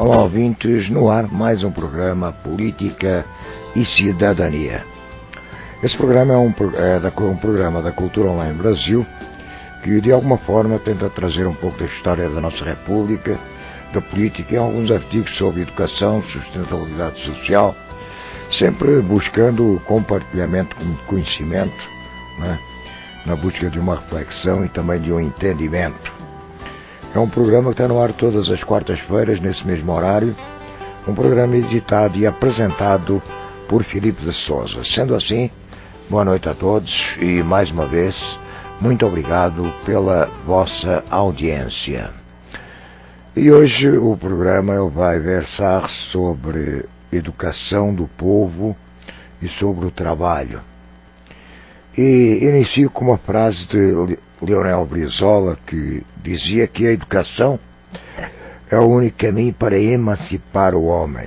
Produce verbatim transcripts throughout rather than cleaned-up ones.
Olá, ouvintes, no ar mais um programa Política e Cidadania. Esse programa é um, é da, um programa da Cultura Online Brasil que de alguma forma tenta trazer um pouco da história da nossa República, da política e alguns artigos sobre educação, sustentabilidade social, sempre buscando o compartilhamento de conhecimento, né, na busca de uma reflexão e também de um entendimento. É um programa que está no ar todas as quartas-feiras, nesse mesmo horário, um programa editado e apresentado por Filipe de Souza. Sendo assim, boa noite a todos e, mais uma vez, muito obrigado pela vossa audiência. E hoje o programa vai versar sobre educação do povo e sobre o trabalho. E inicio com uma frase de Leonel Brizola, que dizia que a educação é o único caminho para emancipar o homem.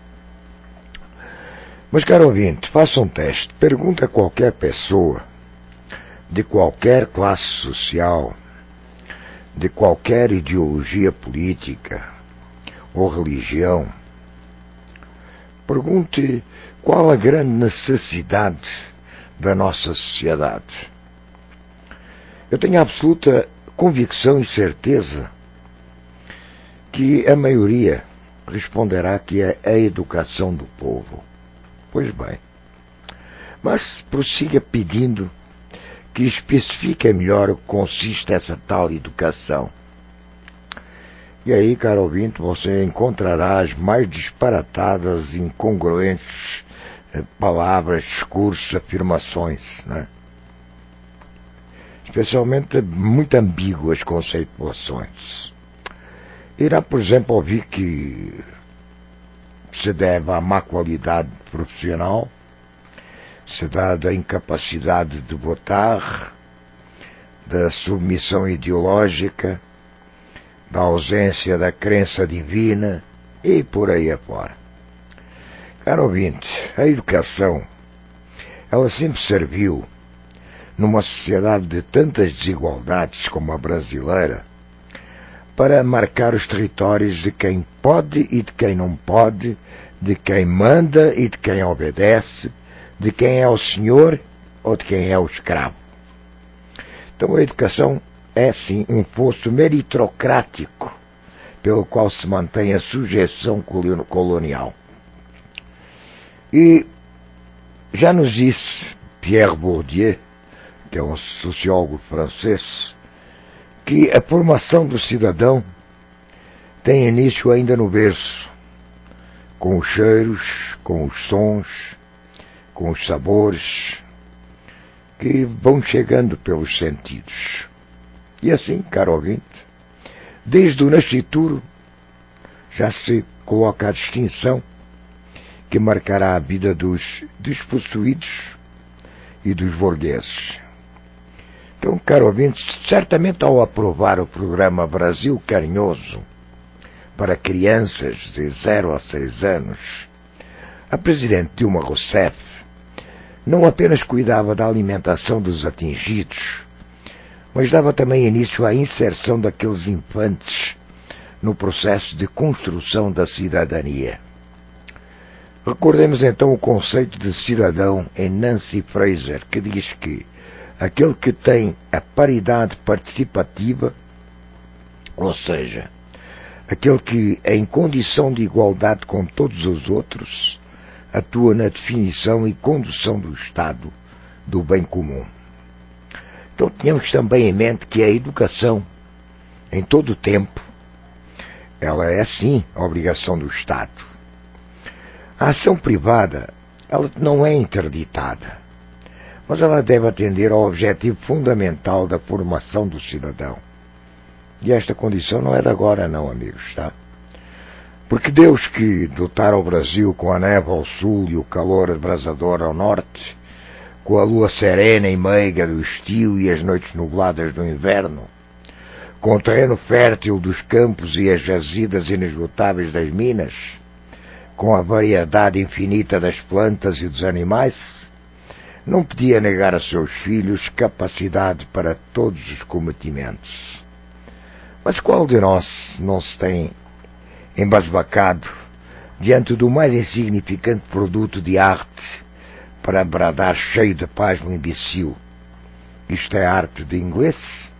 Mas, caro ouvinte, faça um teste. Pergunta a qualquer pessoa, de qualquer classe social, de qualquer ideologia política ou religião. Pergunte qual a grande necessidade da nossa sociedade. Eu tenho absoluta convicção e certeza que a maioria responderá que é a educação do povo. Pois bem, mas prossiga pedindo que especifique melhor o que consiste essa tal educação. E aí, caro ouvinte, você encontrará as mais disparatadas, incongruentes palavras, discursos, afirmações, né? Especialmente muito ambíguas conceituações. Irá, por exemplo, ouvir que se deve à má qualidade profissional, se dá da incapacidade de votar, da submissão ideológica, da ausência da crença divina e por aí afora. Caro ouvinte, a educação, ela sempre serviu, numa sociedade de tantas desigualdades como a brasileira, para marcar os territórios de quem pode e de quem não pode, de quem manda e de quem obedece, de quem é o senhor ou de quem é o escravo. Então a educação é sim um posto meritocrático pelo qual se mantém a sujeição colonial. E já nos disse Pierre Bourdieu, que é um sociólogo francês, que a formação do cidadão tem início ainda no berço, com os cheiros, com os sons, com os sabores, que vão chegando pelos sentidos. E assim, caro ouvinte, desde o nascituro já se coloca a distinção que marcará a vida dos despossuídos e dos burgueses. Então, caro ouvinte, certamente ao aprovar o programa Brasil Carinhoso para crianças de zero a seis anos, a presidente Dilma Rousseff não apenas cuidava da alimentação dos atingidos, mas dava também início à inserção daqueles infantes no processo de construção da cidadania. Recordemos então o conceito de cidadão em Nancy Fraser, que diz que aquele que tem a paridade participativa, ou seja, aquele que, em condição de igualdade com todos os outros, atua na definição e condução do Estado do bem comum. Então tenhamos também em mente que a educação, em todo o tempo, ela é sim a obrigação do Estado. A ação privada, ela não é interditada, mas ela deve atender ao objetivo fundamental da formação do cidadão. E esta condição não é de agora não, amigos, tá? Porque Deus, que dotara o Brasil com a neve ao sul e o calor abrasador ao norte, com a lua serena e meiga do estio e as noites nubladas do inverno, com o terreno fértil dos campos e as jazidas inesgotáveis das minas, com a variedade infinita das plantas e dos animais, não podia negar a seus filhos capacidade para todos os cometimentos. Mas qual de nós não se tem embasbacado, diante do mais insignificante produto de arte, para bradar cheio de pasmo imbecil: isto é arte de inglês?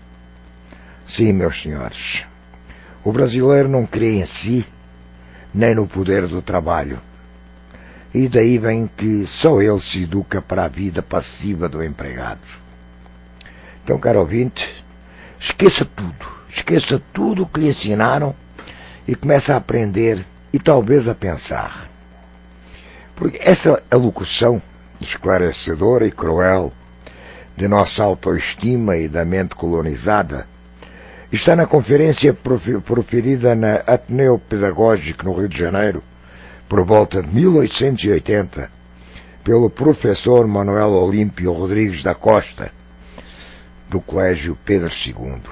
Sim, meus senhores, o brasileiro não crê em si, nem no poder do trabalho. E daí vem que só ele se educa para a vida passiva do empregado. Então, caro ouvinte, esqueça tudo, esqueça tudo o que lhe ensinaram e comece a aprender e talvez a pensar. Porque essa alocução esclarecedora e cruel de nossa autoestima e da mente colonizada está na conferência proferida na Ateneu Pedagógico no Rio de Janeiro, por volta de mil oitocentos e oitenta, pelo professor Manuel Olímpio Rodrigues da Costa, do Colégio Pedro segundo.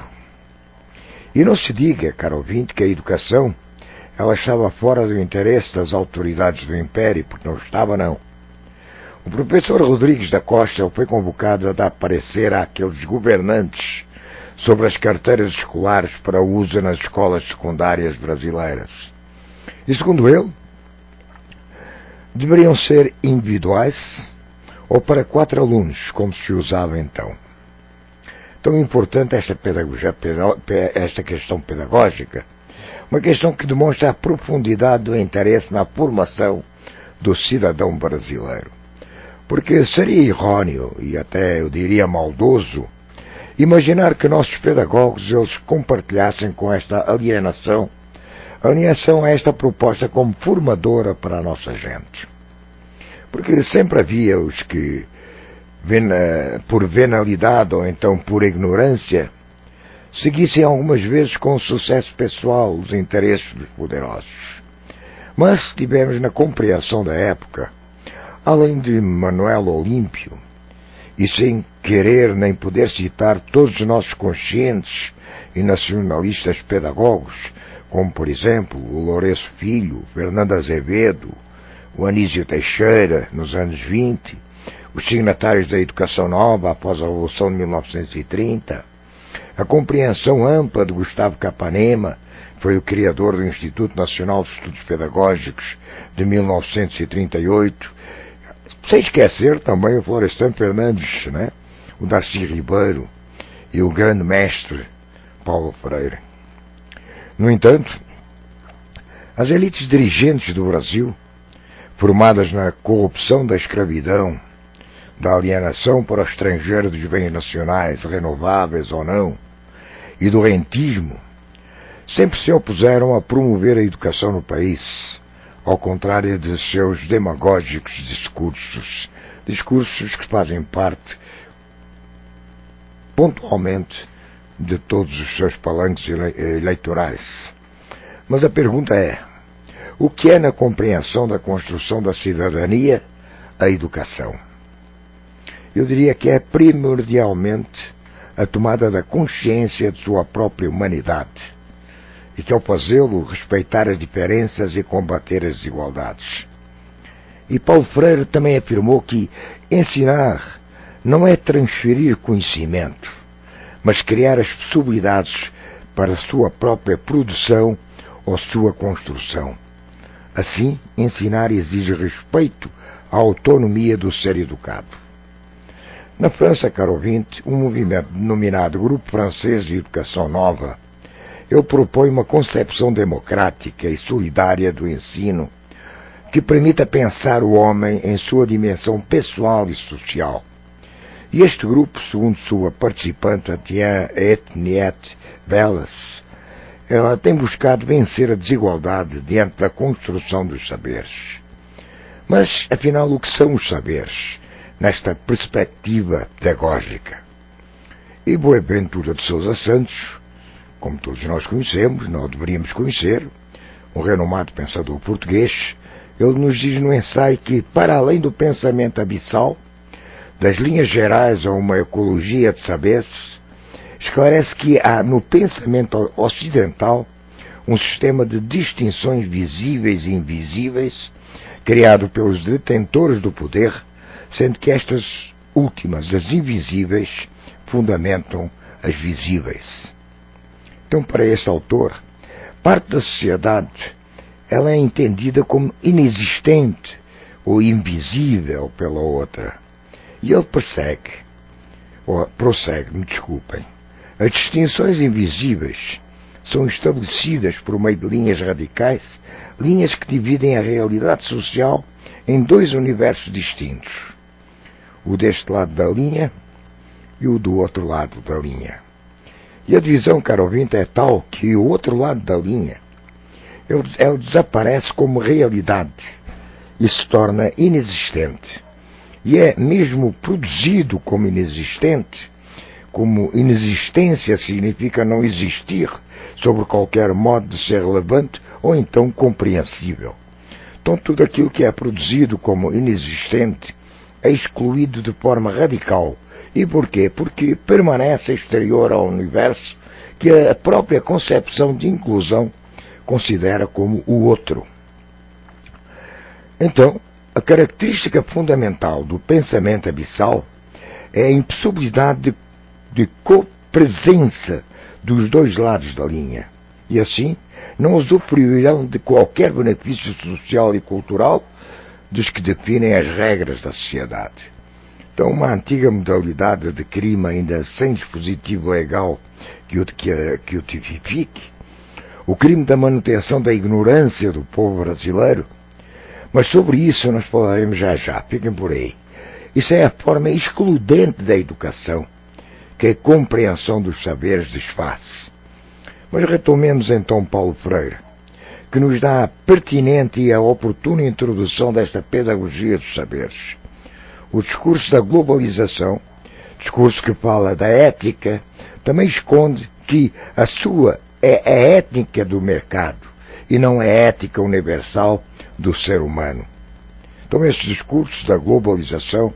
E não se diga, caro ouvinte, que a educação ela estava fora do interesse das autoridades do Império, porque não estava, não. O professor Rodrigues da Costa foi convocado a dar parecer àqueles governantes sobre as carteiras escolares para uso nas escolas secundárias brasileiras. E, segundo ele, deveriam ser individuais ou para quatro alunos, como se usava então. Tão importante esta, pedagogia, esta questão pedagógica, uma questão que demonstra a profundidade do interesse na formação do cidadão brasileiro. Porque seria errôneo, e até eu diria maldoso, imaginar que nossos pedagogos eles compartilhassem com esta alienação, alienação a esta proposta como formadora para a nossa gente. Porque sempre havia os que, por venalidade ou então por ignorância, seguissem algumas vezes com o sucesso pessoal os interesses dos poderosos. Mas se tivermos na compreensão da época, além de Manuel Olímpio, e sem querer nem poder citar todos os nossos conscientes e nacionalistas pedagogos, como por exemplo o Lourenço Filho, Fernando Azevedo, o Anísio Teixeira, nos anos vinte, os signatários da Educação Nova após a Revolução de mil novecentos e trinta, a compreensão ampla de Gustavo Capanema, que foi o criador do Instituto Nacional de Estudos Pedagógicos de mil novecentos e trinta e oito, sem esquecer também o Florestan Fernandes, né? O Darcy Ribeiro e o grande mestre Paulo Freire. No entanto, as elites dirigentes do Brasil, formadas na corrupção da escravidão, da alienação para o estrangeiro dos bens nacionais, renováveis ou não, e do rentismo, sempre se opuseram a promover a educação no país, ao contrário de seus demagógicos discursos, discursos que fazem parte, pontualmente, de todos os seus palanques eleitorais. Mas a pergunta é, o que é na compreensão da construção da cidadania a educação? Eu diria que é primordialmente a tomada da consciência de sua própria humanidade e que ao fazê-lo respeitar as diferenças e combater as desigualdades. E Paulo Freire também afirmou que ensinar não é transferir conhecimento, mas criar as possibilidades para a sua própria produção ou sua construção. Assim, ensinar exige respeito à autonomia do ser educado. Na França, caro ouvinte, um movimento denominado Grupo Francês de Educação Nova, ele propõe uma concepção democrática e solidária do ensino que permita pensar o homem em sua dimensão pessoal e social. E este grupo, segundo sua participante Etienne Etniette Velas, ela tem buscado vencer a desigualdade diante da construção dos saberes. Mas, afinal, o que são os saberes nesta perspectiva pedagógica? E Boaventura de Sousa Santos, como todos nós conhecemos, não deveríamos conhecer, um renomado pensador português, ele nos diz no ensaio que, para além do pensamento abissal, das linhas gerais a uma ecologia de saberes, esclarece que há no pensamento ocidental um sistema de distinções visíveis e invisíveis criado pelos detentores do poder, sendo que estas últimas, as invisíveis, fundamentam as visíveis. Então, para este autor, parte da sociedade ela é entendida como inexistente ou invisível pela outra. E ele persegue, ou prossegue, me desculpem, as distinções invisíveis são estabelecidas por meio de linhas radicais, linhas que dividem a realidade social em dois universos distintos, o deste lado da linha e o do outro lado da linha. E a divisão, caro ouvinte, é tal que o outro lado da linha, ele, ele desaparece como realidade e se torna inexistente. E é mesmo produzido como inexistente, como inexistência significa não existir sobre qualquer modo de ser relevante ou então compreensível. Então tudo aquilo que é produzido como inexistente é excluído de forma radical. E porquê? Porque permanece exterior ao universo que a própria concepção de inclusão considera como o outro. Então, a característica fundamental do pensamento abissal é a impossibilidade de, de copresença dos dois lados da linha. E assim, não usufruirão de qualquer benefício social e cultural dos que definem as regras da sociedade. Então, uma antiga modalidade de crime ainda sem dispositivo legal que o, que, que o tipifique, o crime da manutenção da ignorância do povo brasileiro. Mas sobre isso nós falaremos já já, fiquem por aí. Isso é a forma excludente da educação, que a compreensão dos saberes desfaz. Mas retomemos então Paulo Freire, que nos dá a pertinente e a oportuna introdução desta pedagogia dos saberes. O discurso da globalização, discurso que fala da ética, também esconde que a sua é a ética do mercado e não é a ética universal do ser humano. Então esse discurso da globalização,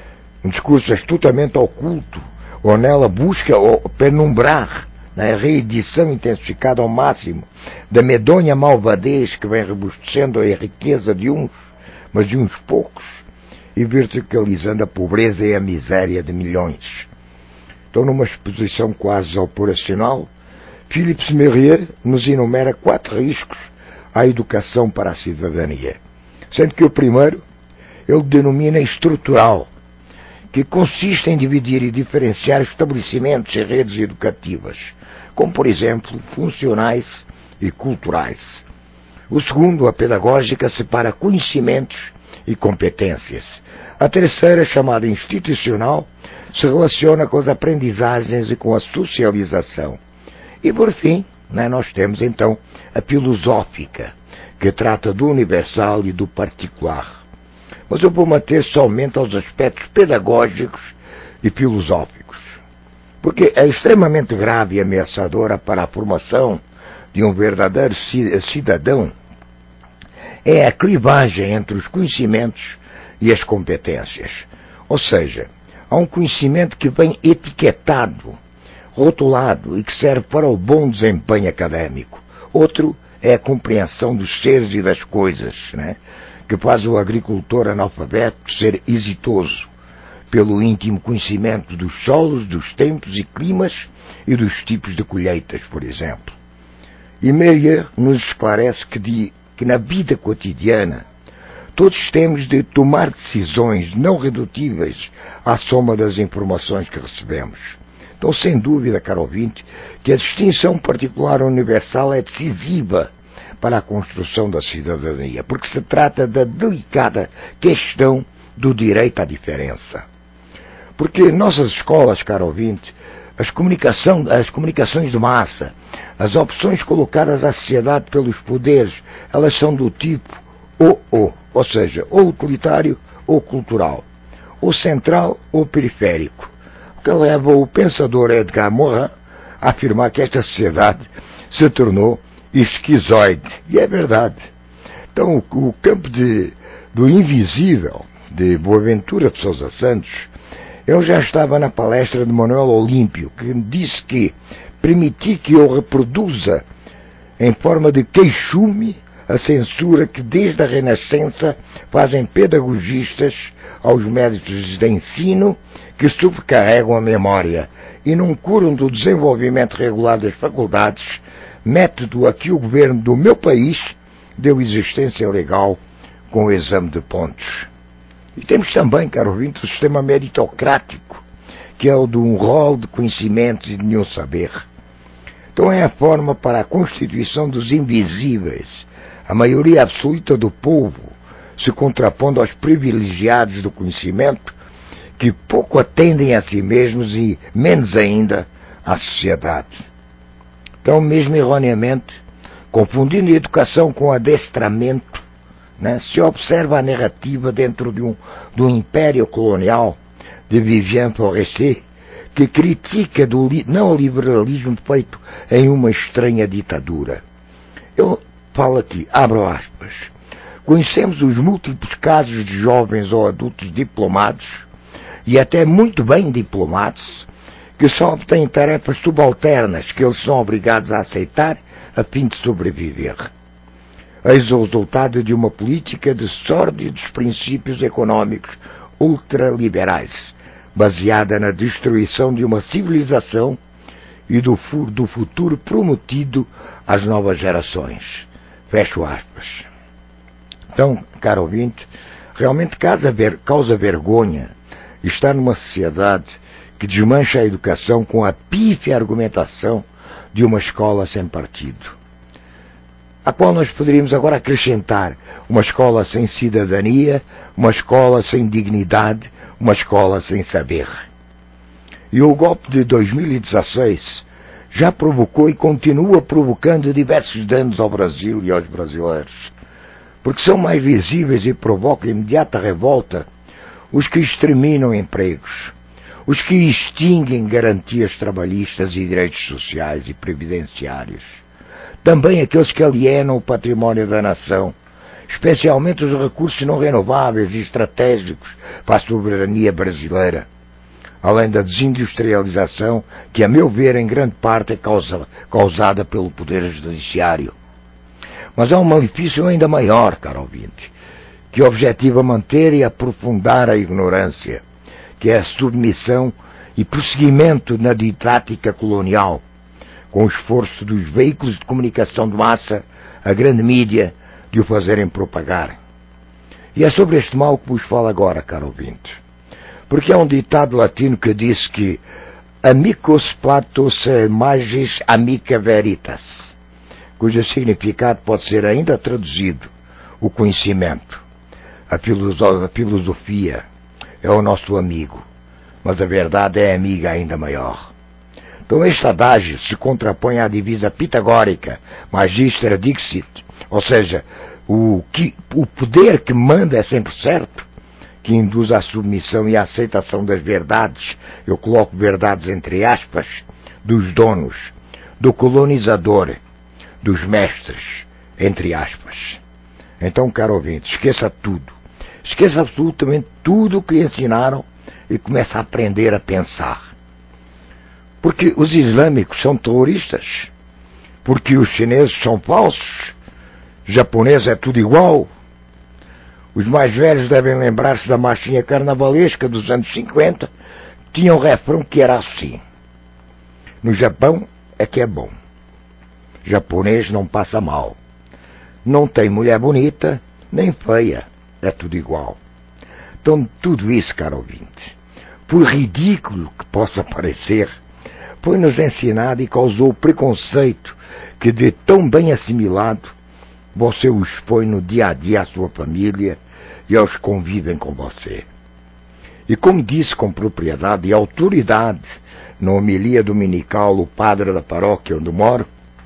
um discurso astutamente oculto, ou nela busca penumbrar na reedição intensificada ao máximo da medonha malvadez que vem robustecendo a riqueza de uns, mas de uns poucos, e verticalizando a pobreza e a miséria de milhões. Então, numa exposição quase operacional, Philippe Mérieux nos enumera quatro riscos à educação para a cidadania, sendo que o primeiro ele denomina estrutural, que consiste em dividir e diferenciar estabelecimentos e redes educativas, como, por exemplo, funcionais e culturais. O segundo, a pedagógica, separa conhecimentos e competências. A terceira, chamada institucional, se relaciona com as aprendizagens e com a socialização. E, por fim, né, nós temos, então, a filosófica, que trata do universal e do particular. Mas eu vou manter somente aos aspectos pedagógicos e filosóficos, porque é extremamente grave e ameaçadora para a formação de um verdadeiro cidadão é a clivagem entre os conhecimentos e as competências. Ou seja, há um conhecimento que vem etiquetado, rotulado e que serve para o bom desempenho académico. Outro é a compreensão dos seres e das coisas, né? Que faz o agricultor analfabeto ser exitoso pelo íntimo conhecimento dos solos, dos tempos e climas e dos tipos de colheitas, por exemplo. E Mérieux nos esclarece que, de, que na vida cotidiana todos temos de tomar decisões não redutíveis à soma das informações que recebemos. Então, sem dúvida, caro ouvinte, que a distinção particular universal é decisiva para a construção da cidadania, porque se trata da delicada questão do direito à diferença. Porque nossas escolas, caro ouvinte, as, comunicação, as comunicações de massa, as opções colocadas à sociedade pelos poderes, elas são do tipo ou-ou, ou seja, ou utilitário ou cultural, ou central ou periférico, o que leva o pensador Edgar Morin a afirmar que esta sociedade se tornou esquizoide. E é verdade. Então, o campo de, do invisível de Boaventura de Sousa Santos, eu já estava na palestra de Manuel Olímpio, que disse que permitir que eu reproduza em forma de queixume a censura que desde a Renascença fazem pedagogistas aos métodos de ensino que sobrecarregam a memória e não curam do desenvolvimento regular das faculdades, método a que o governo do meu país deu existência legal com o exame de pontos. E temos também, caro ouvinte, o sistema meritocrático, que é o de um rol de conhecimentos e de nenhum saber. Então é a forma para a constituição dos invisíveis, a maioria absoluta do povo, se contrapondo aos privilegiados do conhecimento, que pouco atendem a si mesmos e menos ainda à sociedade. Então, mesmo erroneamente, confundindo educação com adestramento, né, se observa a narrativa dentro de um, de um império colonial de Vivian Forestier, que critica do neoliberalismo feito em uma estranha ditadura. Eu falo aqui, abro aspas, conhecemos os múltiplos casos de jovens ou adultos diplomados, e até muito bem diplomados, que só obtêm tarefas subalternas que eles são obrigados a aceitar a fim de sobreviver. Eis o resultado de uma política de sórdidos princípios económicos ultraliberais, baseada na destruição de uma civilização e do, do futuro prometido às novas gerações. Fecho aspas. Então, caro ouvinte, realmente causa, ver, causa vergonha estar numa sociedade que desmancha a educação com a pífia argumentação de uma escola sem partido, a qual nós poderíamos agora acrescentar uma escola sem cidadania, uma escola sem dignidade, uma escola sem saber. E o golpe de dois mil e dezasseis já provocou e continua provocando diversos danos ao Brasil e aos brasileiros, porque são mais visíveis e provocam imediata revolta os que exterminam empregos, os que extinguem garantias trabalhistas e direitos sociais e previdenciários, também aqueles que alienam o património da nação, especialmente os recursos não renováveis e estratégicos para a soberania brasileira, além da desindustrialização que, a meu ver, em grande parte é causa, causada pelo Poder Judiciário. Mas há um malefício ainda maior, caro ouvinte, que objetiva manter e aprofundar a ignorância, que é a submissão e prosseguimento na didática colonial, com o esforço dos veículos de comunicação de massa, a grande mídia, de o fazerem propagar. E é sobre este mal que vos falo agora, caro ouvinte. Porque há um ditado latino que diz que amicus platus magis amica veritas, cujo significado pode ser ainda traduzido: o conhecimento, a filosofia é o nosso amigo, mas a verdade é amiga ainda maior. Então este adágio se contrapõe à divisa pitagórica magistra dixit, ou seja, o, que, o poder que manda é sempre certo, que induz à submissão e à aceitação das verdades, eu coloco verdades entre aspas, dos donos, do colonizador, dos mestres, entre aspas. Então, caro ouvinte, esqueça tudo. Esqueça absolutamente tudo o que lhe ensinaram e comece a aprender a pensar. Porque os islâmicos são terroristas, porque os chineses são falsos, japonês é tudo igual. Os mais velhos devem lembrar-se da marchinha carnavalesca dos anos cinquenta, tinha um refrão que era assim: no Japão é que é bom, japonês não passa mal, não tem mulher bonita nem feia, é tudo igual. Então tudo isso, caro ouvinte, por ridículo que possa parecer, foi-nos ensinado e causou o preconceito que, de tão bem assimilado, você o expõe no dia a dia à sua família e aos que convivem com você. E como disse com propriedade e autoridade na homilia dominical o padre da paróquia onde moro,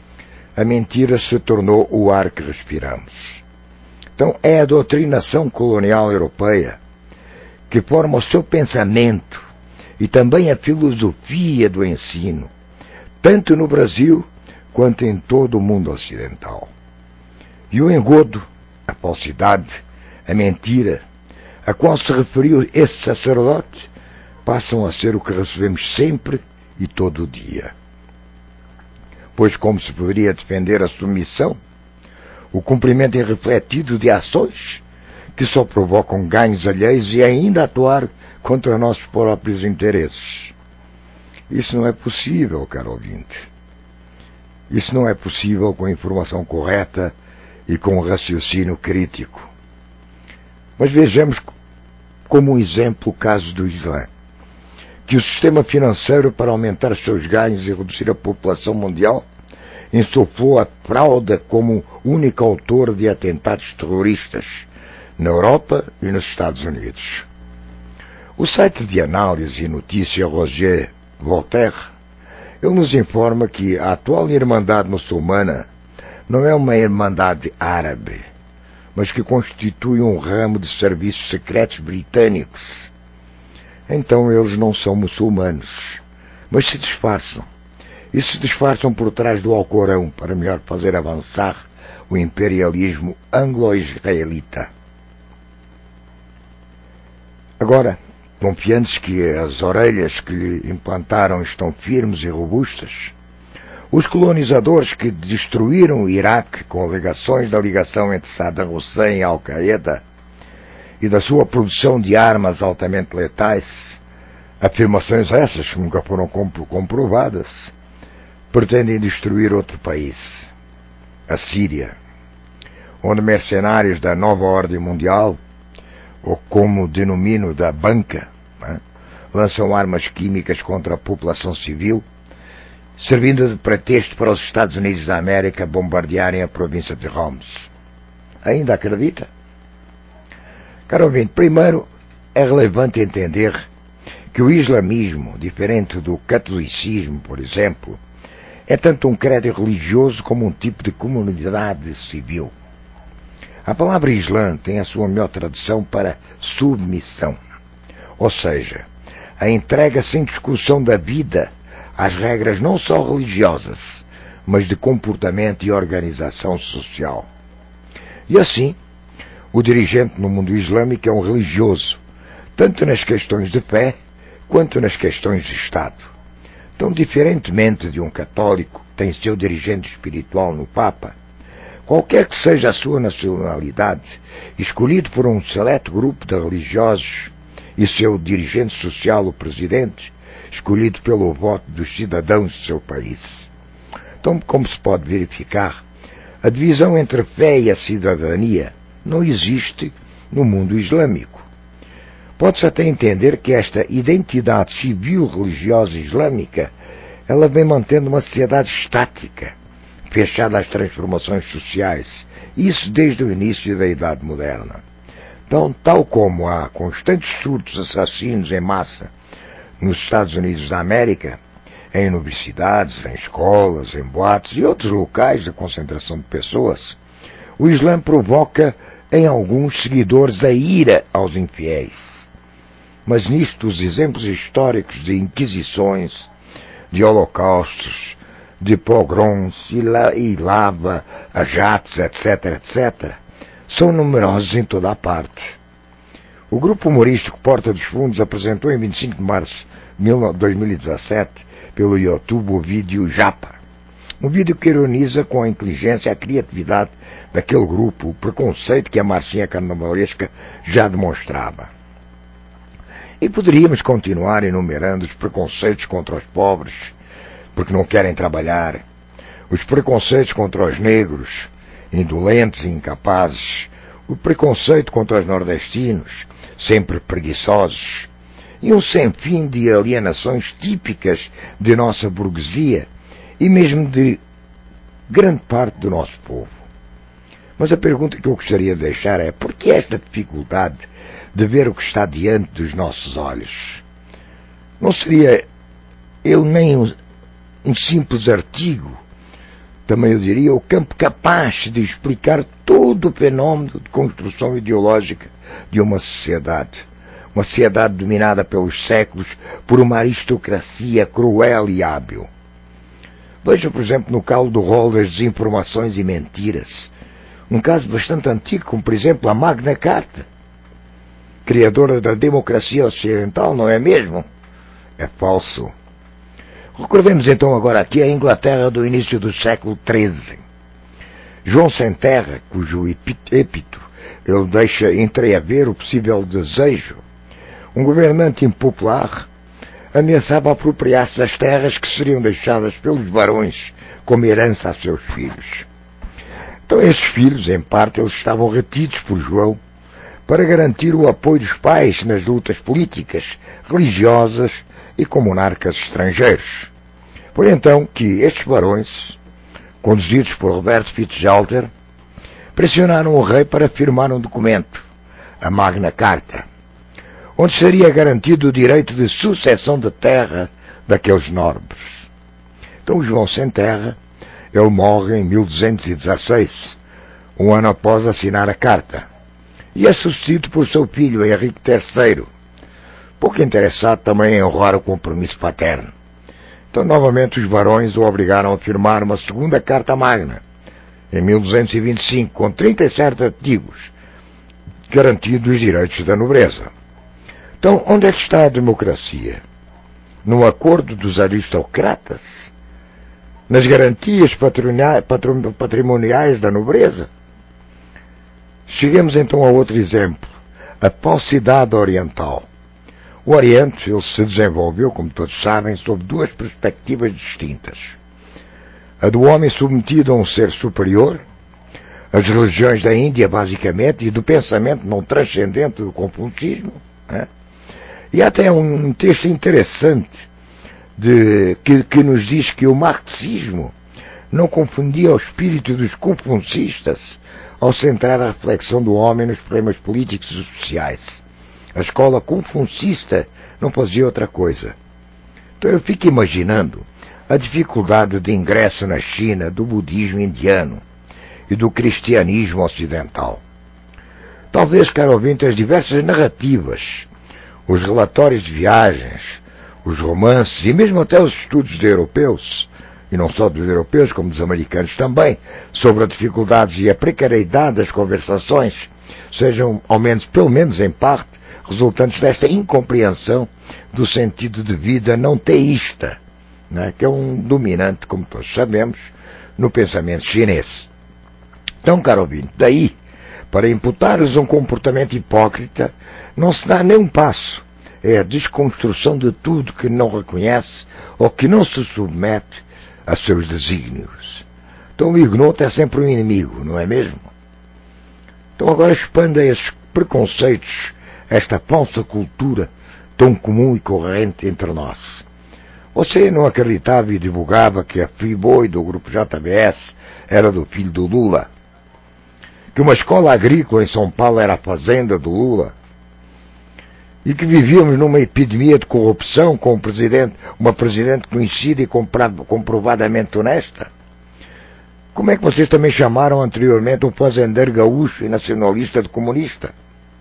a mentira se tornou o ar que respiramos. Então é a doutrinação colonial europeia que forma o seu pensamento e também a filosofia do ensino, tanto no Brasil quanto em todo o mundo ocidental. E o engodo, a falsidade, a mentira, a qual se referiu esse sacerdote, passam a ser o que recebemos sempre e todo o dia. Pois como se poderia defender a submissão, o cumprimento irrefletido de ações que só provocam ganhos alheios e ainda atuar contra nossos próprios interesses? Isso não é possível, caro ouvinte. Isso não é possível com a informação correta e com raciocínio crítico. Mas vejamos como um exemplo o caso do Islã, que o sistema financeiro, para aumentar seus ganhos e reduzir a população mundial, insuflou a fraude como único autor de atentados terroristas na Europa e nos Estados Unidos. O site de análise e notícia Roger Voltaire, ele nos informa que a atual Irmandade Muçulmana não é uma Irmandade árabe, mas que constitui um ramo de serviços secretos britânicos. Então eles não são muçulmanos, mas se disfarçam. E se disfarçam por trás do Alcorão para melhor fazer avançar o imperialismo anglo-israelita. Agora, confiantes que as orelhas que lhe implantaram estão firmes e robustas, os colonizadores que destruíram o Iraque com alegações da ligação entre Saddam Hussein e Al-Qaeda e da sua produção de armas altamente letais, afirmações essas que nunca foram comprovadas, pretendem destruir outro país, a Síria, onde mercenários da nova ordem mundial, ou como denomino da banca, né, lançam armas químicas contra a população civil, servindo de pretexto para os Estados Unidos da América bombardearem a província de Homs. Ainda acredita? Caro ouvinte, primeiro é relevante entender que o islamismo, diferente do catolicismo, por exemplo, é tanto um credo religioso como um tipo de comunidade civil. A palavra Islã tem a sua melhor tradução para submissão, ou seja, a entrega sem discussão da vida às regras não só religiosas, mas de comportamento e organização social. E assim, o dirigente no mundo islâmico é um religioso, tanto nas questões de fé quanto nas questões de Estado. Tão diferentemente de um católico que tem seu dirigente espiritual no Papa, qualquer que seja a sua nacionalidade, escolhido por um seleto grupo de religiosos, e seu dirigente social, o presidente, escolhido pelo voto dos cidadãos do seu país. Então, como se pode verificar, a divisão entre a fé e a cidadania não existe no mundo islâmico. Pode-se até entender que esta identidade civil-religiosa islâmica, ela vem mantendo uma sociedade estática, fechada às transformações sociais, isso desde o início da Idade Moderna. Então, tal como há constantes surtos assassinos em massa nos Estados Unidos da América, em universidades, em escolas, em boates e outros locais de concentração de pessoas, o Islã provoca em alguns seguidores a ira aos infiéis. Mas nisto os exemplos históricos de inquisições, de holocaustos, de pogroms e lava, a jatos, etc, etcétera, são numerosos em toda a parte. O grupo humorístico Porta dos Fundos apresentou em vinte e cinco de março de dois mil e dezassete pelo YouTube o vídeo Japa, um vídeo que ironiza com a inteligência e a criatividade daquele grupo o preconceito que a marchinha carnavalesca já demonstrava. E poderíamos continuar enumerando os preconceitos contra os pobres, porque não querem trabalhar, os preconceitos contra os negros, indolentes e incapazes, o preconceito contra os nordestinos, sempre preguiçosos, e um sem fim de alienações típicas de nossa burguesia e mesmo de grande parte do nosso povo. Mas a pergunta que eu gostaria de deixar é: por que esta dificuldade de ver o que está diante dos nossos olhos? Não seria ele nem um, um simples artigo, também eu diria o campo capaz de explicar todo o fenómeno de construção ideológica de uma sociedade, uma sociedade dominada pelos séculos por uma aristocracia cruel e hábil. Veja, por exemplo, no calo do rol das desinformações e mentiras, um caso bastante antigo, como por exemplo a Magna Carta, criadora da democracia ocidental, não é mesmo? É falso. Recordemos então agora aqui a Inglaterra do início do século treze. João Sem Terra, cujo épito ele deixa entreaver o possível desejo, um governante impopular, ameaçava apropriar-se das terras que seriam deixadas pelos barões como herança a seus filhos. Então estes filhos, em parte, eles estavam retidos por João para garantir o apoio dos pais nas lutas políticas, religiosas e com monarcas estrangeiros. Foi então que estes barões, conduzidos por Roberto Fitzgerald, pressionaram o rei para firmar um documento, a Magna Carta, onde seria garantido o direito de sucessão de terra daqueles nobres. Então João sem terra, ele morre em mil duzentos e dezasseis, um ano após assinar a carta, e é sucedido por seu filho Henrique terceiro, pouco interessado também em honrar o compromisso paterno. Então novamente os barões o obrigaram a firmar uma segunda Carta Magna, em mil duzentos e vinte e cinco, com trinta e sete artigos, garantindo os direitos da nobreza. Então, onde é que está a democracia? No acordo dos aristocratas? Nas garantias patrimoniais da nobreza? Cheguemos então a outro exemplo, a falsidade oriental. O Oriente ele se desenvolveu, como todos sabem, sob duas perspectivas distintas. A do homem submetido a um ser superior, as religiões da Índia, basicamente, e do pensamento não transcendente do confucismo, né? E há até um texto interessante de, que, que nos diz que o marxismo não confundia o espírito dos confucistas ao centrar a reflexão do homem nos problemas políticos e sociais. A escola confucista não fazia outra coisa. Então eu fico imaginando a dificuldade de ingresso na China do budismo indiano e do cristianismo ocidental. Talvez, caro ouvinte, as diversas narrativas, os relatórios de viagens, os romances e mesmo até os estudos de europeus, e não só dos europeus como dos americanos também, sobre as dificuldades e a precariedade das conversações, sejam, ao menos, pelo menos em parte, resultantes desta incompreensão do sentido de vida não teísta, né, que é um dominante, como todos sabemos, no pensamento chinês. Então, caro ouvinte, daí, para imputar-lhes um comportamento hipócrita, não se dá nem um passo. É a desconstrução de tudo que não reconhece ou que não se submete a seus desígnios. Então o ignoto é sempre um inimigo, não é mesmo? Então agora expanda esses preconceitos, esta falsa cultura tão comum e corrente entre nós. Você não acreditava e divulgava que a Friboi do grupo J B S era do filho do Lula? Que uma escola agrícola em São Paulo era a fazenda do Lula? E que vivíamos numa epidemia de corrupção com um presidente, uma presidente conhecida e comprovadamente honesta? Como é que vocês também chamaram anteriormente um fazendeiro gaúcho e nacionalista de comunista?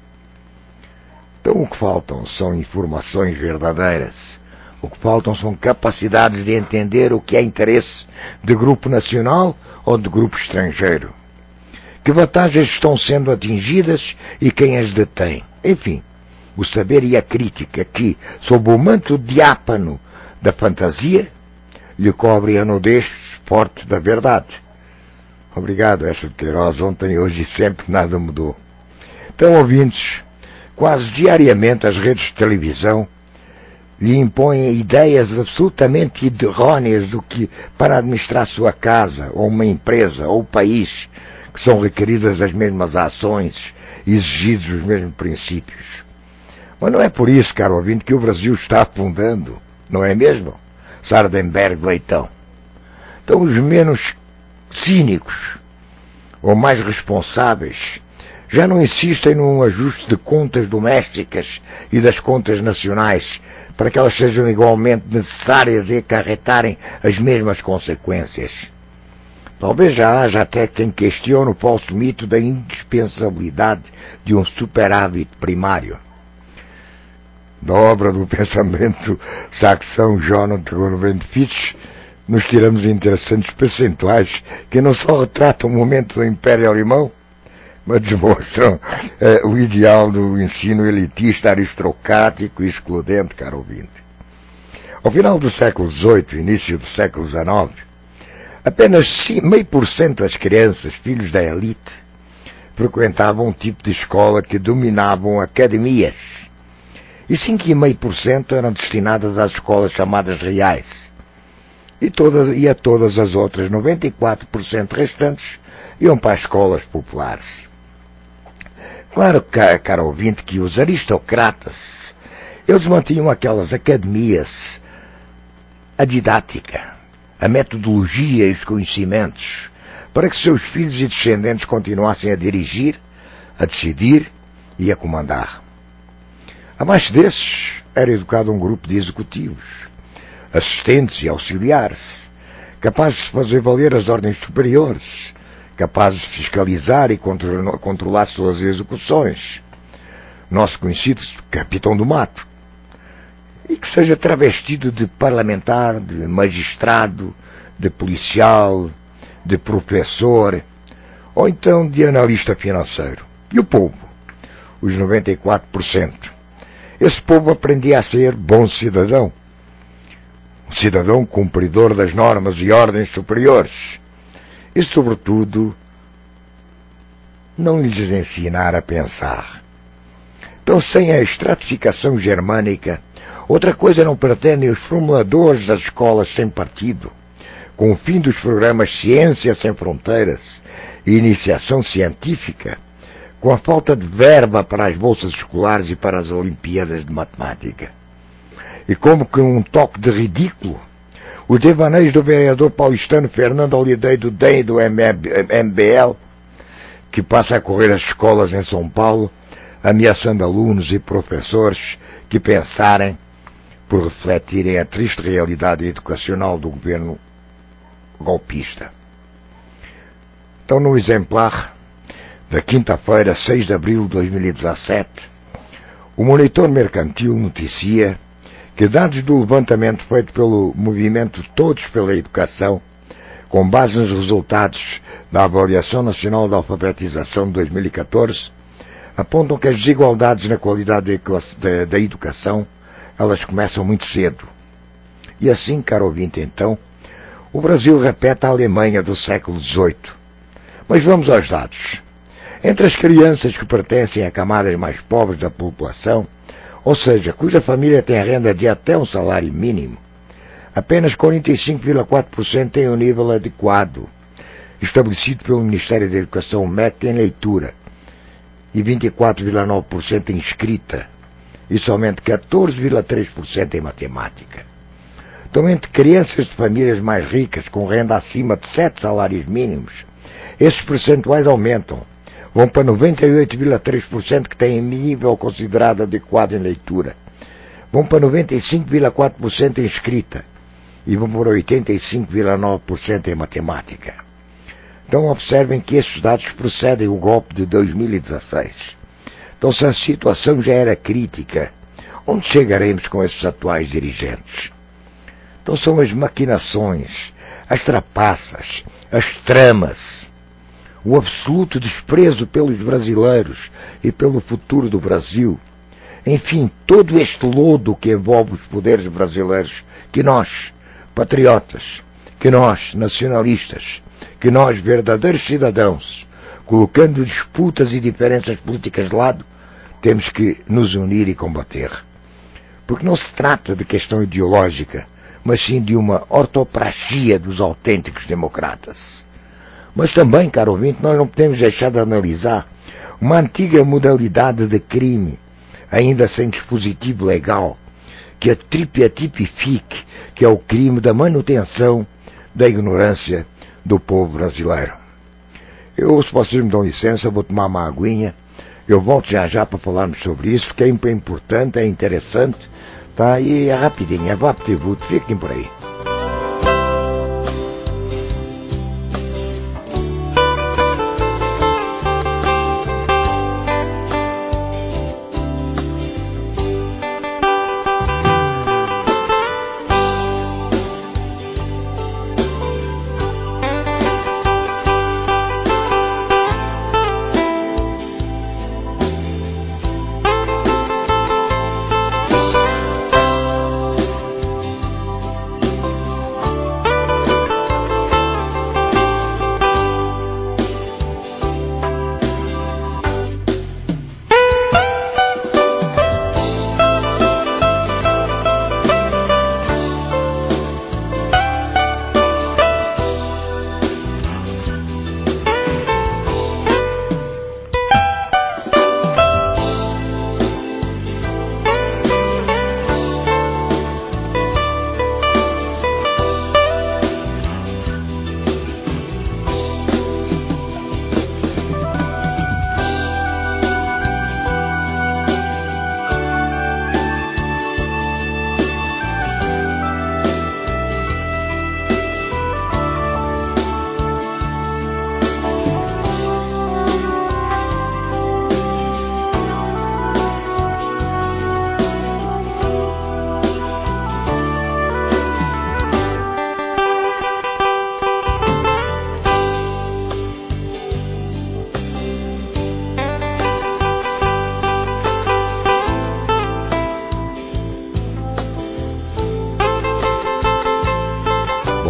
Então o que faltam são informações verdadeiras. O que faltam são capacidades de entender o que é interesse de grupo nacional ou de grupo estrangeiro. Que vantagens estão sendo atingidas e quem as detém. Enfim, o saber e a crítica que, sob o manto diápano da fantasia, lhe cobre a nudez forte da verdade. Obrigado, Essa de Queiroz. Ontem, hoje e sempre nada mudou. Então, ouvintes, quase diariamente as redes de televisão lhe impõem ideias absolutamente errôneas do que para administrar sua casa, ou uma empresa, ou o país, que são requeridas as mesmas ações, exigidos os mesmos princípios. Mas não é por isso, caro ouvinte, que o Brasil está afundando, não é mesmo? Sardenberg Leitão. Então os menos cínicos, ou mais responsáveis, já não insistem num ajuste de contas domésticas e das contas nacionais, para que elas sejam igualmente necessárias e acarretarem as mesmas consequências. Talvez já haja até quem questione o falso mito da indispensabilidade de um superávit primário. Da obra do pensamento saxão Jonathan Goldman Fitch, nos tiramos interessantes percentuais que não só retratam o momento do Império Alemão, mas demonstram eh, o ideal do ensino elitista, aristocrático e excludente, caro ouvinte. Ao final do século dezoito, início do século dezenove, apenas meio por cento das crianças, filhos da elite, frequentavam um tipo de escola que dominavam academias. E cinco vírgula cinco por cento eram destinadas às escolas chamadas reais. E, todas, e a todas as outras noventa e quatro por cento restantes iam para as escolas populares. Claro, caro ouvinte, que os aristocratas, eles mantinham aquelas academias, a didática, a metodologia e os conhecimentos, para que seus filhos e descendentes continuassem a dirigir, a decidir e a comandar. Abaixo desses era educado um grupo de executivos, assistentes e auxiliares, capazes de fazer valer as ordens superiores, capazes de fiscalizar e controlar suas execuções. Nosso conhecido capitão do mato. E que seja travestido de parlamentar, de magistrado, de policial, de professor, ou então de analista financeiro. E o povo? Os noventa e quatro por cento. Esse povo aprendia a ser bom cidadão. Um cidadão cumpridor das normas e ordens superiores. E, sobretudo, não lhes ensinar a pensar. Então, sem a estratificação germânica, outra coisa não pretendem os formuladores das escolas sem partido, com o fim dos programas Ciência Sem Fronteiras e Iniciação Científica, com a falta de verba para as bolsas escolares e para as Olimpíadas de Matemática. E como que um toque de ridículo, os devaneios do vereador paulistano Fernando Holliday do D E M e do M B L, que passa a correr as escolas em São Paulo, ameaçando alunos e professores que pensarem por refletirem a triste realidade educacional do governo golpista. Então, no exemplar da quinta-feira, seis de abril de dois mil e dezassete, o Monitor Mercantil noticia que dados do levantamento feito pelo movimento Todos pela Educação, com base nos resultados da Avaliação Nacional da Alfabetização de dois mil e catorze, apontam que as desigualdades na qualidade da, da educação, elas começam muito cedo. E assim, caro ouvinte, então, o Brasil repete a Alemanha do século dezoito. Mas vamos aos dados. Entre as crianças que pertencem a camadas mais pobres da população, ou seja, cuja família tem a renda de até um salário mínimo, apenas quarenta e cinco vírgula quatro por cento têm um nível adequado, estabelecido pelo Ministério da Educação, M E C, em leitura, e vinte e quatro vírgula nove por cento em escrita, e somente catorze vírgula três por cento em matemática. Então, entre crianças de famílias mais ricas, com renda acima de sete salários mínimos, esses percentuais aumentam, vão para noventa e oito vírgula três por cento que têm nível considerado adequado em leitura, vão para noventa e cinco vírgula quatro por cento em escrita, e vão para oitenta e cinco vírgula nove por cento em matemática. Então observem que estes dados precedem o golpe de dois mil e dezasseis. Então, se a situação já era crítica, onde chegaremos com esses atuais dirigentes? Então são as maquinações, as trapaças, as tramas, o absoluto desprezo pelos brasileiros e pelo futuro do Brasil. Enfim, todo este lodo que envolve os poderes brasileiros, que nós, patriotas, que nós, nacionalistas, que nós, verdadeiros cidadãos, colocando disputas e diferenças políticas de lado, temos que nos unir e combater. Porque não se trata de questão ideológica, mas sim de uma ortopraxia dos autênticos democratas. Mas também, caro ouvinte, nós não podemos deixar de analisar uma antiga modalidade de crime, ainda sem dispositivo legal, que a tipifique, que é o crime da manutenção da ignorância do povo brasileiro. Eu, se vocês me dão licença, vou tomar uma aguinha. Eu volto já já para falarmos sobre isso, que é importante, é interessante, tá? E é rapidinho, é vapt-vupt, fiquem por aí.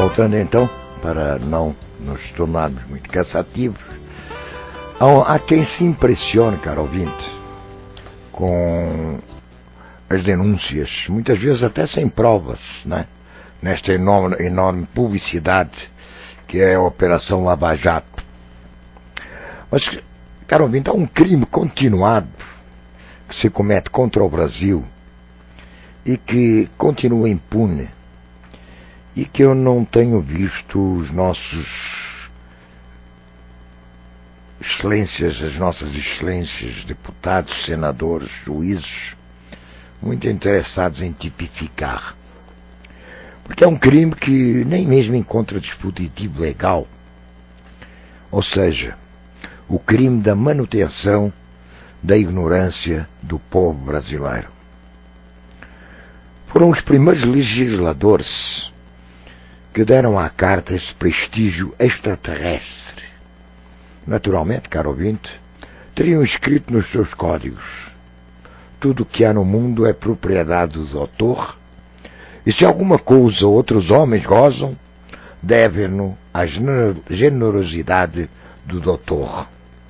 Voltando então, para não nos tornarmos muito cansativos, há, há quem se impressione, caro ouvinte, com as denúncias, muitas vezes até sem provas, né? Nesta enorme, enorme publicidade que é a Operação Lava Jato. Mas, caro ouvinte, há um crime continuado que se comete contra o Brasil e que continua impune e que eu não tenho visto os nossos excelências, as nossas excelências, deputados, senadores, juízes, muito interessados em tipificar. Porque é um crime que nem mesmo encontra dispositivo legal. Ou seja, o crime da manutenção da ignorância do povo brasileiro. Foram os primeiros legisladores que deram à carta esse prestígio extraterrestre. Naturalmente, caro ouvinte, teriam escrito nos seus códigos: tudo o que há no mundo é propriedade do doutor, e se alguma coisa outros homens gozam, devem-no à generosidade do doutor.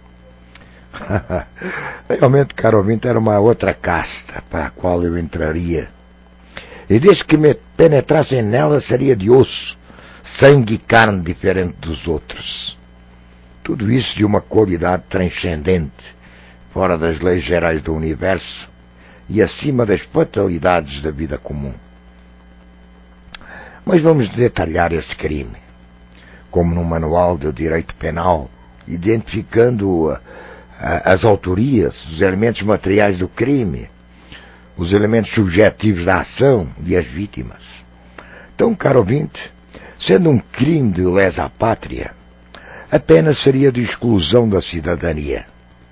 Realmente, caro ouvinte, era uma outra casta para a qual eu entraria. E desde que me penetrassem nela, seria de osso, sangue e carne diferente dos outros. Tudo isso de uma qualidade transcendente, fora das leis gerais do universo e acima das fatalidades da vida comum. Mas vamos detalhar esse crime, como no Manual do Direito Penal, identificando as autorias, os elementos materiais do crime, os elementos subjetivos da ação e as vítimas. Então, caro ouvinte, sendo um crime de lesa pátria, a pena seria de exclusão da cidadania,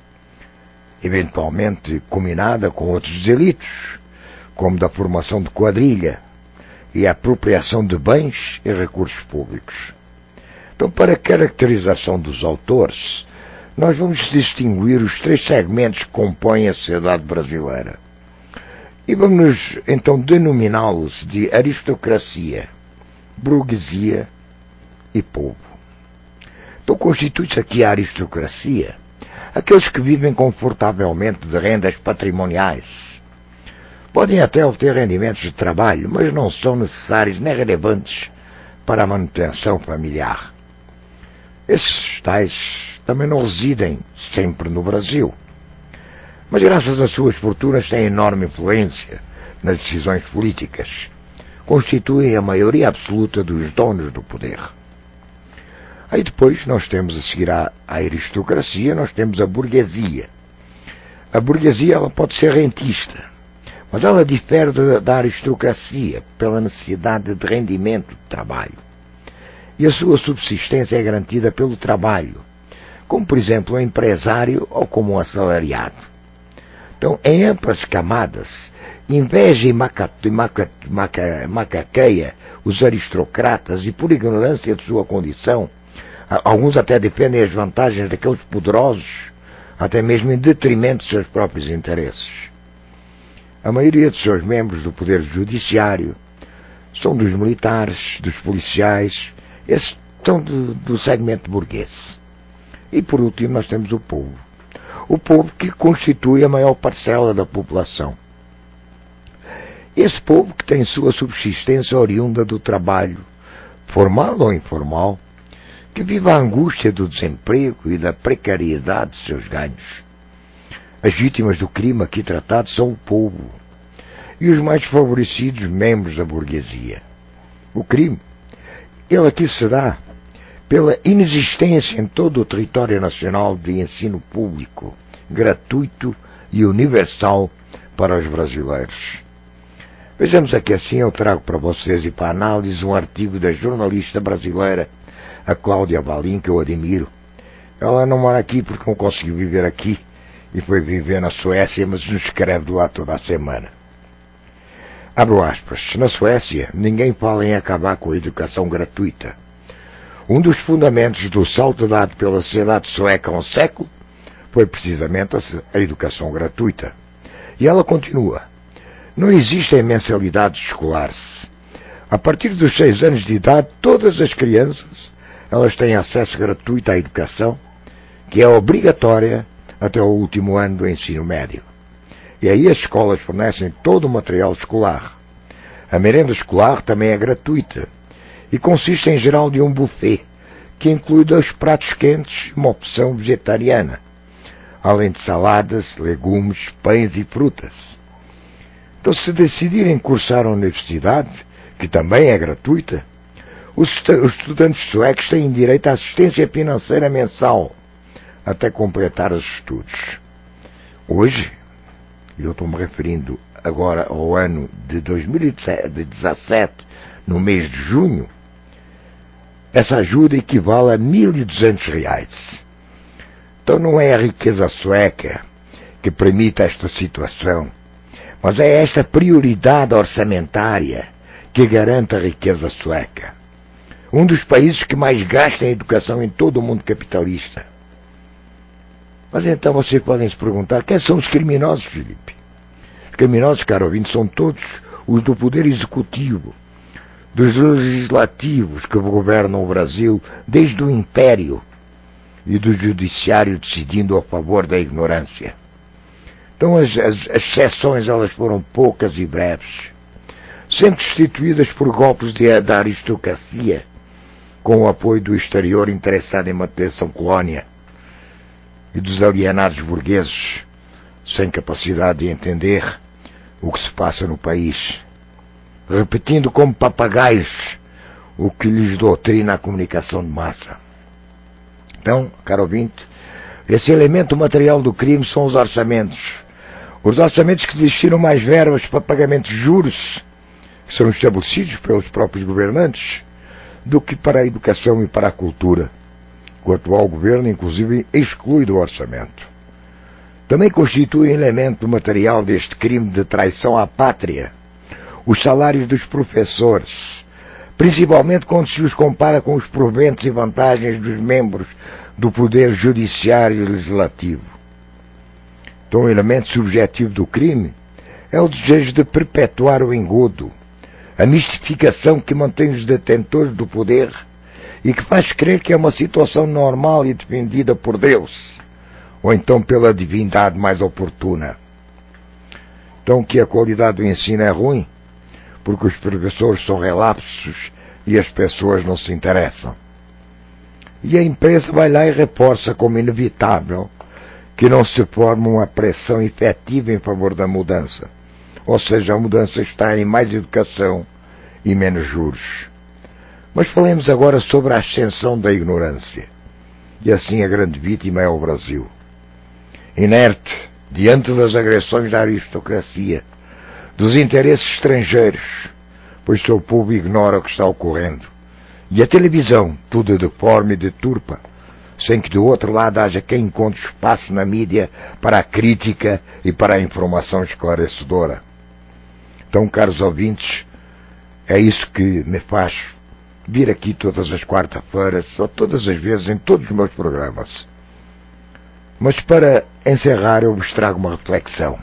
eventualmente combinada com outros delitos, como da formação de quadrilha e a apropriação de bens e recursos públicos. Então, para a caracterização dos autores, nós vamos distinguir os três segmentos que compõem a sociedade brasileira. E vamos, então, denominá-los de aristocracia, burguesia e povo. Então, constitui-se aqui a aristocracia, aqueles que vivem confortavelmente de rendas patrimoniais. Podem até obter rendimentos de trabalho, mas não são necessários nem relevantes para a manutenção familiar. Esses tais também não residem sempre no Brasil, mas graças às suas fortunas têm enorme influência nas decisões políticas, constituem a maioria absoluta dos donos do poder. Aí depois nós temos, a seguir à aristocracia, nós temos a burguesia. A burguesia ela pode ser rentista, mas ela difere da, da aristocracia pela necessidade de rendimento de trabalho. E a sua subsistência é garantida pelo trabalho, como por exemplo um empresário ou como um assalariado. Então, em amplas camadas, inveja e maca, maca, maca, macaqueia os aristocratas e por ignorância de sua condição, alguns até defendem as vantagens daqueles poderosos, até mesmo em detrimento de seus próprios interesses. A maioria dos seus membros do poder judiciário são dos militares, dos policiais, esses são do, do segmento burguês. E por último nós temos o povo. O povo que constitui a maior parcela da população. Esse povo que tem sua subsistência oriunda do trabalho, formal ou informal, que vive a angústia do desemprego e da precariedade de seus ganhos. As vítimas do crime aqui tratado são o povo e os mais favorecidos membros da burguesia. O crime, ele aqui se dá pela inexistência em todo o território nacional de ensino público, gratuito e universal para os brasileiros. Vejamos aqui assim, eu trago para vocês e para análise um artigo da jornalista brasileira, a Cláudia Valim, que eu admiro. Ela não mora aqui porque não conseguiu viver aqui e foi viver na Suécia, mas nos escreve de lá toda a semana. Abro aspas. Na Suécia, ninguém fala em acabar com a educação gratuita. Um dos fundamentos do salto dado pela sociedade sueca há um século foi precisamente a educação gratuita. E ela continua. Não existem mensalidades escolares. A partir dos seis anos de idade, todas as crianças, elas têm acesso gratuito à educação, que é obrigatória até o último ano do ensino médio. E aí as escolas fornecem todo o material escolar. A merenda escolar também é gratuita e consiste em geral de um buffet, que inclui dois pratos quentes e uma opção vegetariana, além de saladas, legumes, pães e frutas. Então, se decidirem cursar a universidade, que também é gratuita, os estudantes suecos têm direito à assistência financeira mensal até completar os estudos. Hoje, eu estou me referindo agora ao ano de dois mil e dezassete, no mês de junho, essa ajuda equivale a mil e duzentos reais. Então não é a riqueza sueca que permite esta situação, mas é esta prioridade orçamentária que garante a riqueza sueca. Um dos países que mais gasta em educação em todo o mundo capitalista. Mas então vocês podem se perguntar, quem são os criminosos, Filipe? Os criminosos, caro ouvinte, são todos os do poder executivo, dos legislativos que governam o Brasil desde o Império e do judiciário decidindo a favor da ignorância. Então as, as, as exceções elas foram poucas e breves, sempre substituídas por golpes de, da aristocracia, com o apoio do exterior interessado em manutenção colónia e dos alienados burgueses, sem capacidade de entender o que se passa no país, repetindo como papagaios o que lhes doutrina a comunicação de massa. Então, caro ouvinte, esse elemento material do crime são os orçamentos. Os orçamentos que destinam mais verbas para pagamento de juros, que são estabelecidos pelos próprios governantes, do que para a educação e para a cultura. O atual governo, inclusive, exclui do orçamento. Também constitui um elemento material deste crime de traição à pátria os salários dos professores, principalmente quando se os compara com os proventos e vantagens dos membros do Poder Judiciário e Legislativo. Então, o elemento subjetivo do crime é o desejo de perpetuar o engodo, a mistificação que mantém os detentores do poder e que faz crer que é uma situação normal e defendida por Deus, ou então pela divindade mais oportuna. Então, que a qualidade do ensino é ruim, porque os professores são relapsos e as pessoas não se interessam. E a imprensa vai lá e reforça como inevitável que não se forma uma pressão efetiva em favor da mudança. Ou seja, a mudança está em mais educação e menos juros. Mas falemos agora sobre a ascensão da ignorância. E assim a grande vítima é o Brasil. Inerte diante das agressões da aristocracia, dos interesses estrangeiros, pois seu povo ignora o que está ocorrendo. E a televisão, tudo de forma e de turpa, sem que do outro lado haja quem encontre espaço na mídia para a crítica e para a informação esclarecedora. Então, caros ouvintes, é isso que me faz vir aqui todas as quarta-feiras, ou todas as vezes, em todos os meus programas. Mas para encerrar, eu vos trago uma reflexão.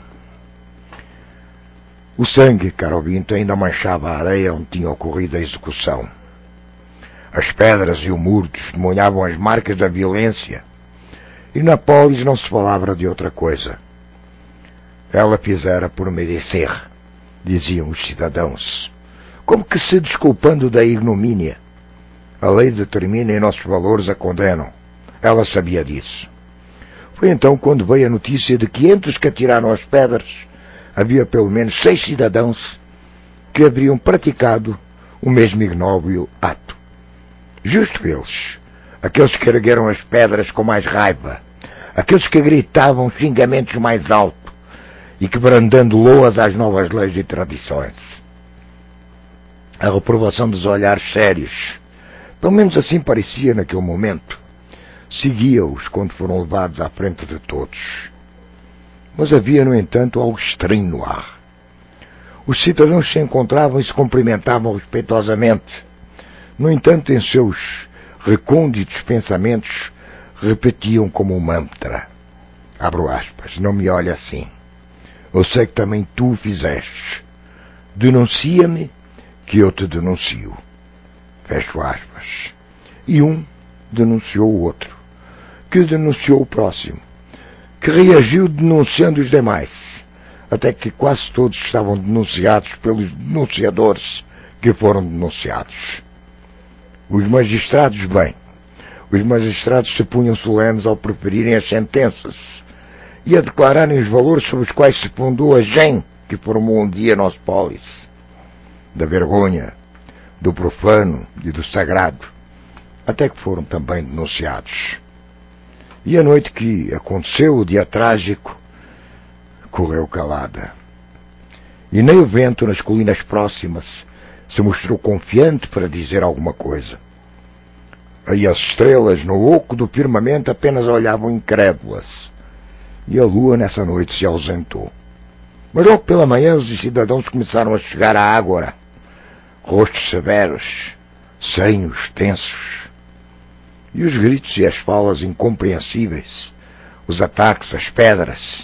O sangue, caro ouvinte, ainda manchava a areia onde tinha ocorrido a execução. As pedras e o muro testemunhavam as marcas da violência, e na polis não se falava de outra coisa. Ela fizera por merecer, diziam os cidadãos, como que se desculpando da ignomínia. A lei determina e nossos valores a condenam. Ela sabia disso. Foi então quando veio a notícia de que entre os que atiraram as pedras havia pelo menos seis cidadãos que haveriam praticado o mesmo ignóbil ato. Justo eles, aqueles que ergueram as pedras com mais raiva, aqueles que gritavam xingamentos mais alto e que brandando loas às novas leis e tradições. A reprovação dos olhares sérios, pelo menos assim parecia naquele momento, seguia-os quando foram levados à frente de todos. Mas havia, no entanto, algo estranho no ar. Os cidadãos se encontravam e se cumprimentavam respeitosamente. No entanto, em seus recônditos pensamentos, repetiam como um mantra. Abro aspas, não me olhe assim. Eu sei que também tu o fizeste. Denuncia-me que eu te denuncio. Fecho aspas. E um denunciou o outro, que denunciou o próximo, que reagiu denunciando os demais, até que quase todos estavam denunciados pelos denunciadores que foram denunciados. Os magistrados, bem, os magistrados se punham solenes ao proferirem as sentenças e a declararem os valores sobre os quais se fundou a gen que formou um dia nosso polis, da vergonha, do profano e do sagrado, até que foram também denunciados. E a noite que aconteceu o dia trágico correu calada, e nem o vento nas colinas próximas se mostrou confiante para dizer alguma coisa. Aí as estrelas no oco do firmamento apenas olhavam incrédulas, e a lua nessa noite se ausentou. Mas logo pela manhã os cidadãos começaram a chegar à ágora, rostos severos, senhos tensos, e os gritos e as falas incompreensíveis, os ataques, as pedras.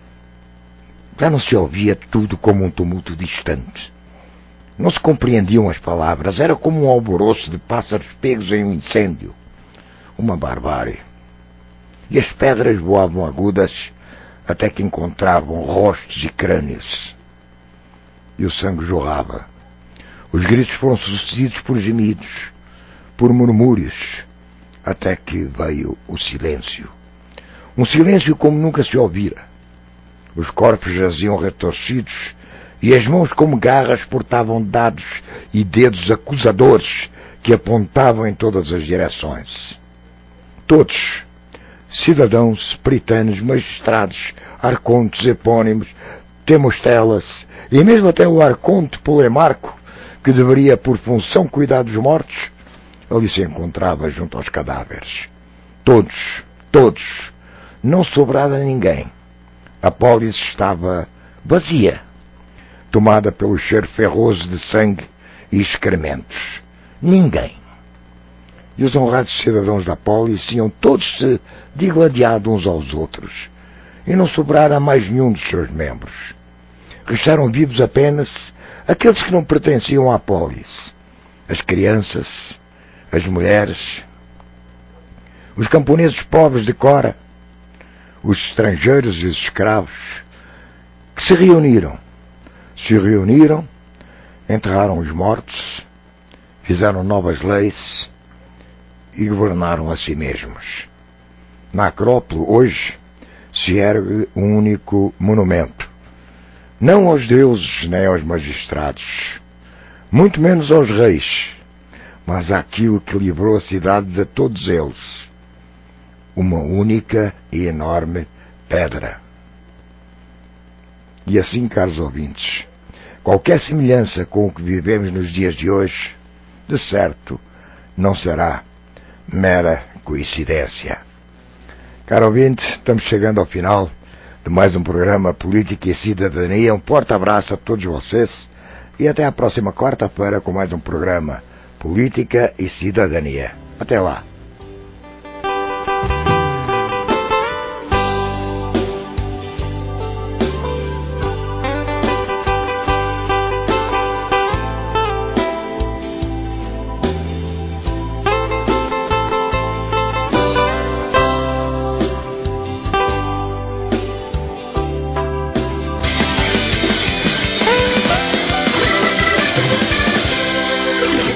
Já não se ouvia tudo como um tumulto distante. Não se compreendiam as palavras, era como um alvoroço de pássaros pegos em um incêndio. Uma barbárie. E as pedras voavam agudas até que encontravam rostos e crânios. E o sangue jorrava. Os gritos foram sucedidos por gemidos, por murmúrios, até que veio o silêncio. Um silêncio como nunca se ouvira. Os corpos jaziam retorcidos e as mãos como garras portavam dados e dedos acusadores que apontavam em todas as direções. Todos, cidadãos, peritanos, magistrados, arcontes, epónimos, temostelas e mesmo até o arconte Polemarco, que deveria por função cuidar dos mortos, ali se encontrava junto aos cadáveres. Todos, todos, não sobrara ninguém. A polis estava vazia, tomada pelo cheiro ferroso de sangue e excrementos. Ninguém. E os honrados cidadãos da polis tinham todos se digladiado uns aos outros, e não sobrara mais nenhum dos seus membros. Restaram vivos apenas aqueles que não pertenciam à polis, as crianças, as mulheres, os camponeses pobres de Cora, os estrangeiros e os escravos, que se reuniram, se reuniram, enterraram os mortos, fizeram novas leis e governaram a si mesmos. Na Acrópole, hoje, se ergue um único monumento, não aos deuses nem aos magistrados, muito menos aos reis, mas àquilo que livrou a cidade de todos eles, uma única e enorme pedra. E assim, caros ouvintes, qualquer semelhança com o que vivemos nos dias de hoje, de certo, não será mera coincidência. Caro ouvinte, estamos chegando ao final de mais um programa Política e Cidadania. Um forte abraço a todos vocês e até à próxima quarta-feira com mais um programa Política e Cidadania. Até lá.